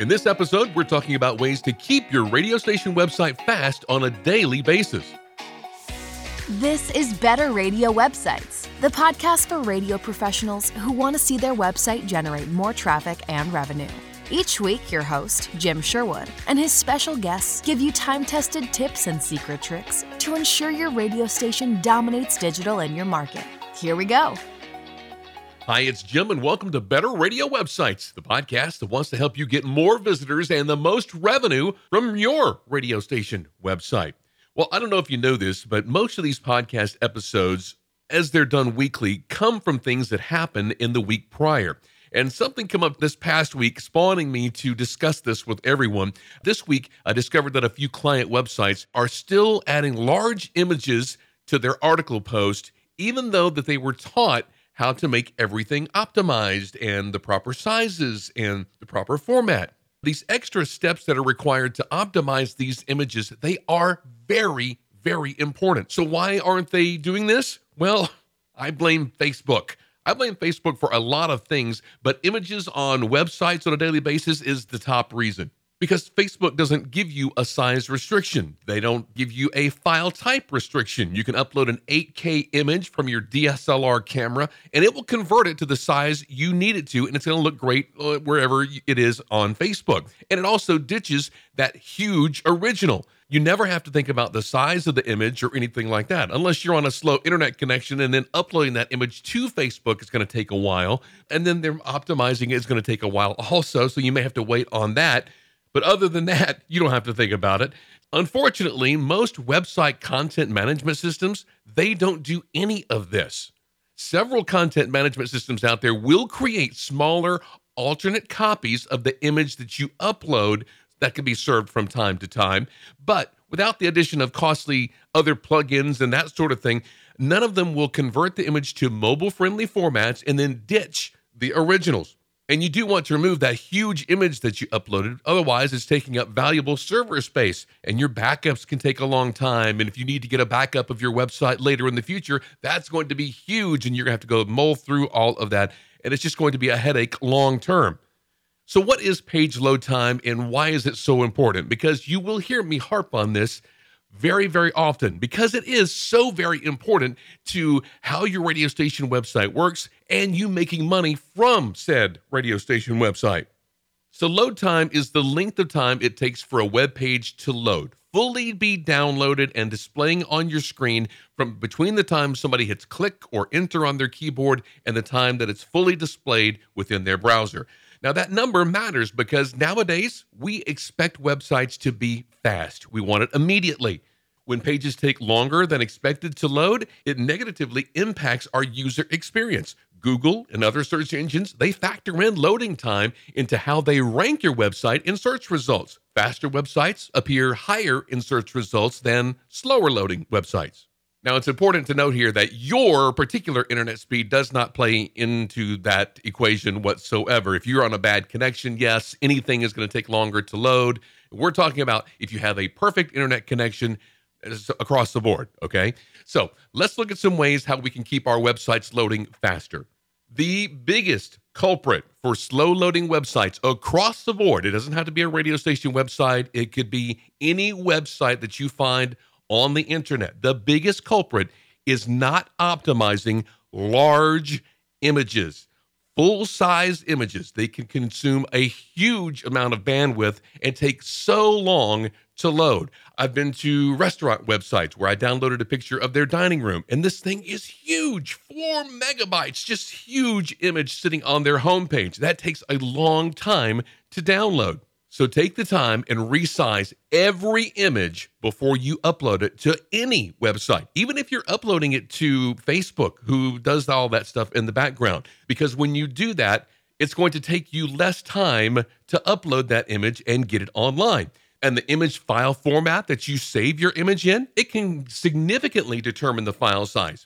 In this episode, we're talking about ways to keep your radio station website fast on a daily basis. This is Better Radio Websites, the podcast for radio professionals who want to see their website generate more traffic and revenue. Each week, your host, Jim Sherwood, and his special guests give you time-tested tips and secret tricks to ensure your radio station dominates digital in your market. Here we go. Hi, it's Jim, and welcome to Better Radio Websites, the podcast that wants to help you get more visitors and the most revenue from your radio station website. Well, I don't know if you know this, but most of these podcast episodes, as they're done weekly, come from things that happen in the week prior. And something came up this past week, spawning me to discuss this with everyone. This week, I discovered that a few client websites are still adding large images to their article post, even though that they were taught how to make everything optimized and the proper sizes and the proper format. These extra steps that are required to optimize these images, they are very, very important. So why aren't they doing this? Well, I blame Facebook. I blame Facebook for a lot of things, but images on websites on a daily basis is the top reason. Because Facebook doesn't give you a size restriction. They don't give you a file type restriction. You can upload an 8K image from your DSLR camera, and it will convert it to the size you need it to, and it's going to look great wherever it is on Facebook. And it also ditches that huge original. You never have to think about the size of the image or anything like that, unless you're on a slow internet connection, and then uploading that image to Facebook is going to take a while, and then they're optimizing it is going to take a while also, so you may have to wait on that. But other than that, you don't have to think about it. Unfortunately, most website content management systems, they don't do any of this. Several content management systems out there will create smaller alternate copies of the image that you upload that can be served from time to time. But without the addition of costly other plugins and that sort of thing, none of them will convert the image to mobile-friendly formats and then ditch the originals. And you do want to remove that huge image that you uploaded. Otherwise, it's taking up valuable server space, and your backups can take a long time. And if you need to get a backup of your website later in the future, that's going to be huge, and you're going to have to go mull through all of that. And it's just going to be a headache long term. So what is page load time, and why is it so important? Because you will hear me harp on this very, very often, because it is so very important to how your radio station website works and you making money from said radio station website. So load time is the length of time it takes for a web page to load, fully be downloaded and displaying on your screen from between the time somebody hits click or enter on their keyboard and the time that it's fully displayed within their browser. Now, that number matters because nowadays we expect websites to be fast. We want it immediately. When pages take longer than expected to load, it negatively impacts our user experience. Google and other search engines, they factor in loading time into how they rank your website in search results. Faster websites appear higher in search results than slower loading websites. Now, it's important to note here that your particular internet speed does not play into that equation whatsoever. If you're on a bad connection, yes, anything is going to take longer to load. We're talking about if you have a perfect internet connection across the board, okay? So let's look at some ways how we can keep our websites loading faster. The biggest culprit for slow loading websites across the board, it doesn't have to be a radio station website. It could be any website that you find on the internet. The biggest culprit is not optimizing large images, full-size images. They can consume a huge amount of bandwidth and take so long to load. I've been to restaurant websites where I downloaded a picture of their dining room, and this thing is huge, 4 megabytes, just huge image sitting on their homepage. That takes a long time to download. So take the time and resize every image before you upload it to any website, even if you're uploading it to Facebook, who does all that stuff in the background. Because when you do that, it's going to take you less time to upload that image and get it online. And the image file format that you save your image in, it can significantly determine the file size.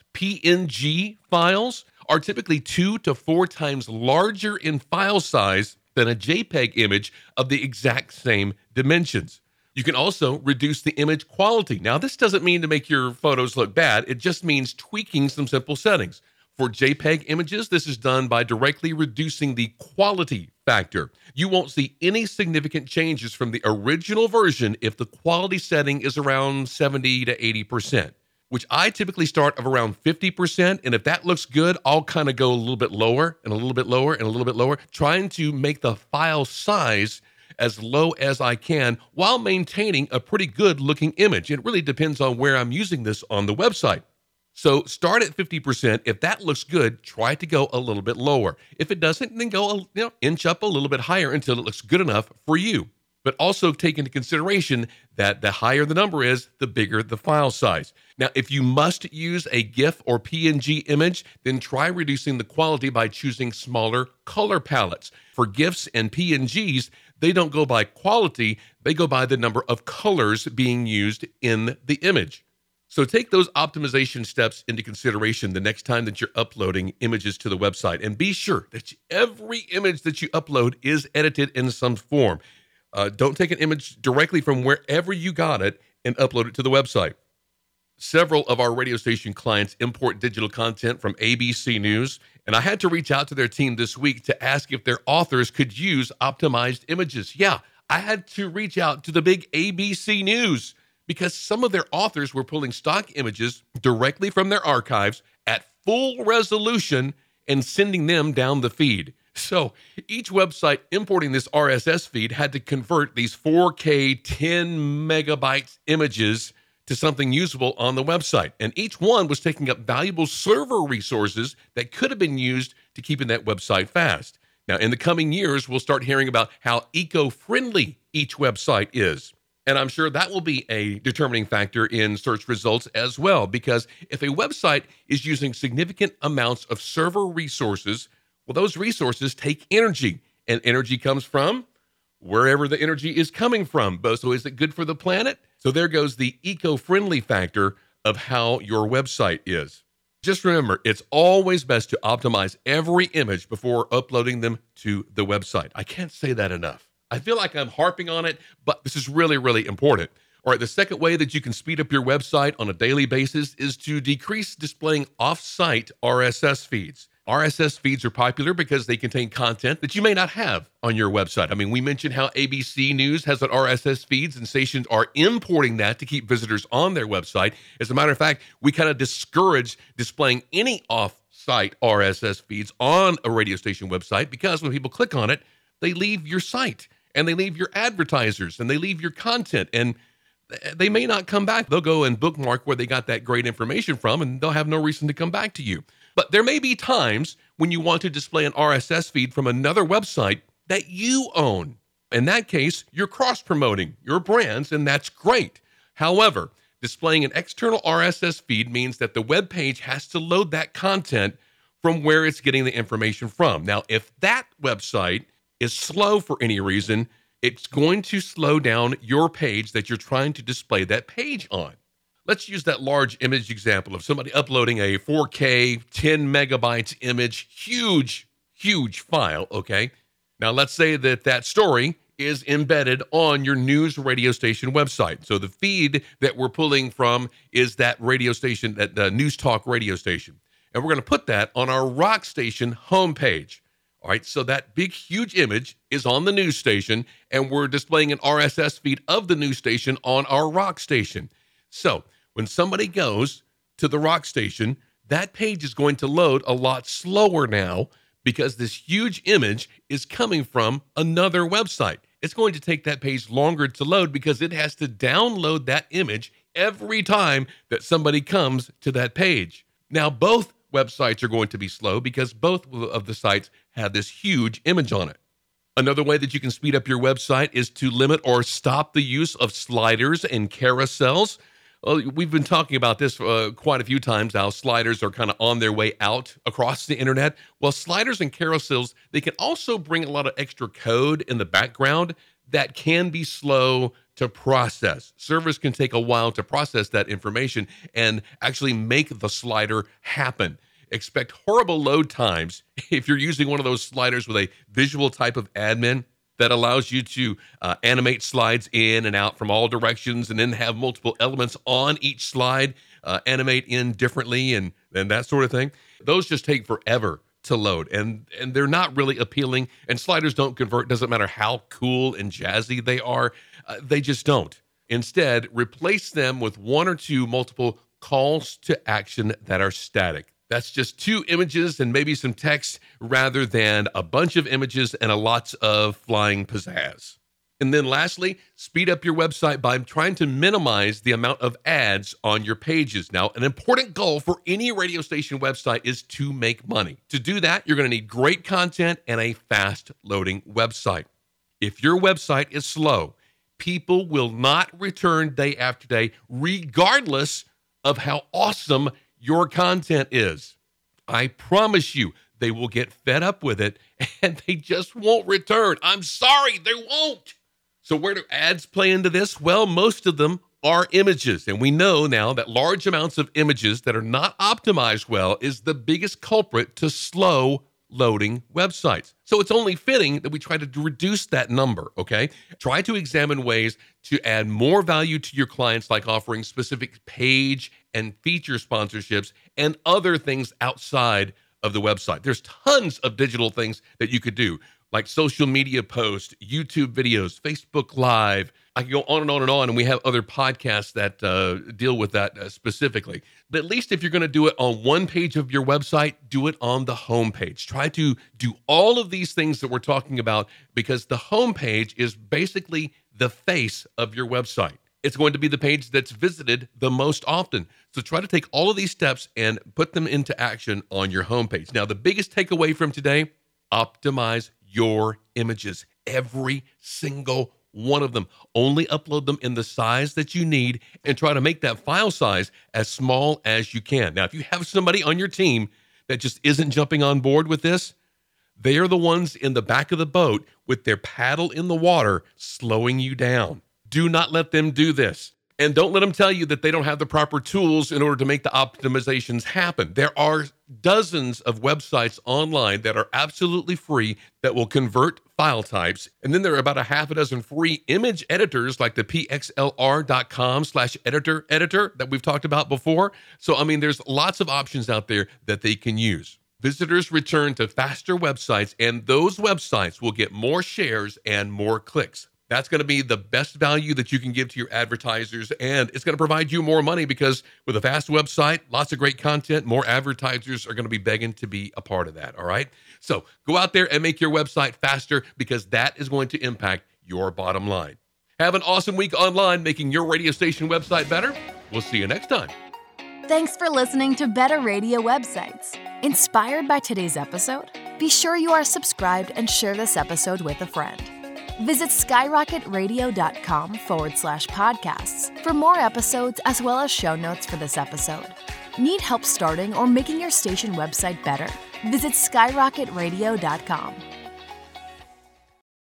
PNG files are typically 2 to 4 times larger in file size than a JPEG image of the exact same dimensions. You can also reduce the image quality. Now, this doesn't mean to make your photos look bad. It just means tweaking some simple settings. For JPEG images, this is done by directly reducing the quality factor. You won't see any significant changes from the original version if the quality setting is around 70 to 80%, which I typically start of around 50%. And if that looks good, I'll kind of go a little bit lower and a little bit lower and a little bit lower, trying to make the file size as low as I can while maintaining a pretty good looking image. It really depends on where I'm using this on the website. So start at 50%. If that looks good, try to go a little bit lower. If it doesn't, then go inch up a little bit higher until it looks good enough for you. But also take into consideration that the higher the number is, the bigger the file size. Now, if you must use a GIF or PNG image, then try reducing the quality by choosing smaller color palettes. For GIFs and PNGs, they don't go by quality, they go by the number of colors being used in the image. So take those optimization steps into consideration the next time that you're uploading images to the website, and be sure that every image that you upload is edited in some form. Don't take an image directly from wherever you got it and upload it to the website. Several of our radio station clients import digital content from ABC News, and I had to reach out to their team this week to ask if their authors could use optimized images. Yeah, I had to reach out to the big ABC News because some of their authors were pulling stock images directly from their archives at full resolution and sending them down the feed. So each website importing this RSS feed had to convert these 4K 10 megabytes images to something usable on the website. And each one was taking up valuable server resources that could have been used to keeping that website fast. Now, in the coming years, we'll start hearing about how eco-friendly each website is. And I'm sure that will be a determining factor in search results as well, because if a website is using significant amounts of server resources, well, those resources take energy, and energy comes from wherever the energy is coming from. So is it good for the planet? So there goes the eco-friendly factor of how your website is. Just remember, it's always best to optimize every image before uploading them to the website. I can't say that enough. I feel like I'm harping on it, but this is really, really important. All right, the second way that you can speed up your website on a daily basis is to decrease displaying off-site RSS feeds. RSS feeds are popular because they contain content that you may not have on your website. I mean, we mentioned how ABC News has an RSS feeds and stations are importing that to keep visitors on their website. As a matter of fact, we kind of discourage displaying any off-site RSS feeds on a radio station website because when people click on it, they leave your site and they leave your advertisers and they leave your content and they may not come back. They'll go and bookmark where they got that great information from and they'll have no reason to come back to you. But there may be times when you want to display an RSS feed from another website that you own. In that case, you're cross-promoting your brands, and that's great. However, displaying an external RSS feed means that the web page has to load that content from where it's getting the information from. Now, if that website is slow for any reason, it's going to slow down your page that you're trying to display that page on. Let's use that large image example of somebody uploading a 4K 10 megabytes image, huge file, okay? Now, let's say that story is embedded on your news radio station website. So the feed that we're pulling from is that radio station, that News Talk radio station. And we're going to put that on our rock station homepage. All right, so that big, huge image is on the news station, and we're displaying an RSS feed of the news station on our rock station. So when somebody goes to the rock station, that page is going to load a lot slower now because this huge image is coming from another website. It's going to take that page longer to load because it has to download that image every time that somebody comes to that page. Now, both websites are going to be slow because both of the sites have this huge image on it. Another way that you can speed up your website is to limit or stop the use of sliders and carousels. Well, we've been talking about this quite a few times, how sliders are kind of on their way out across the internet. Well, sliders and carousels, they can also bring a lot of extra code in the background that can be slow to process. Servers can take a while to process that information and actually make the slider happen. Expect horrible load times if you're using one of those sliders with a visual type of admin. that allows you to animate slides in and out from all directions, and then have multiple elements on each slide, animate in differently, and that sort of thing. Those just take forever to load, and they're not really appealing, and sliders don't convert. Doesn't matter how cool and jazzy they are, they just don't. Instead, replace them with one or two multiple calls to action that are static. That's just 2 images and maybe some text rather than a bunch of images and lots of flying pizzazz. And then lastly, speed up your website by trying to minimize the amount of ads on your pages. Now, an important goal for any radio station website is to make money. To do that, you're going to need great content and a fast loading website. If your website is slow, people will not return day after day, regardless of how awesome your content is. I promise you, they will get fed up with it and they just won't return. I'm sorry, they won't. So where do ads play into this? Well, most of them are images. And we know now that large amounts of images that are not optimized well is the biggest culprit to slow loading websites. So it's only fitting that we try to reduce that number, okay? Try to examine ways to add more value to your clients, like offering specific page and feature sponsorships and other things outside of the website. There's tons of digital things that you could do, like social media posts, YouTube videos, Facebook Live. I can go on and on and on, and we have other podcasts that deal with that specifically. But at least if you're going to do it on one page of your website, do it on the homepage. Try to do all of these things that we're talking about, because the homepage is basically the face of your website. It's going to be the page that's visited the most often. So try to take all of these steps and put them into action on your homepage. Now, the biggest takeaway from today: optimize your images, every single one of them. Only upload them in the size that you need, and try to make that file size as small as you can. Now, if you have somebody on your team that just isn't jumping on board with this, they are the ones in the back of the boat with their paddle in the water slowing you down. Do not let them do this. And don't let them tell you that they don't have the proper tools in order to make the optimizations happen. There are dozens of websites online that are absolutely free that will convert file types. And then there are about a half a dozen free image editors, like the pxlr.com/editor that we've talked about before. So, there's lots of options out there that they can use. Visitors return to faster websites, and those websites will get more shares and more clicks. That's going to be the best value that you can give to your advertisers, and it's going to provide you more money, because with a fast website, lots of great content, more advertisers are going to be begging to be a part of that, all right? So go out there and make your website faster, because that is going to impact your bottom line. Have an awesome week online making your radio station website better. We'll see you next time. Thanks for listening to Better Radio Websites. Inspired by today's episode? Be sure you are subscribed and share this episode with a friend. Visit skyrocketradio.com/podcasts for more episodes, as well as show notes for this episode. Need help starting or making your station website better? Visit skyrocketradio.com.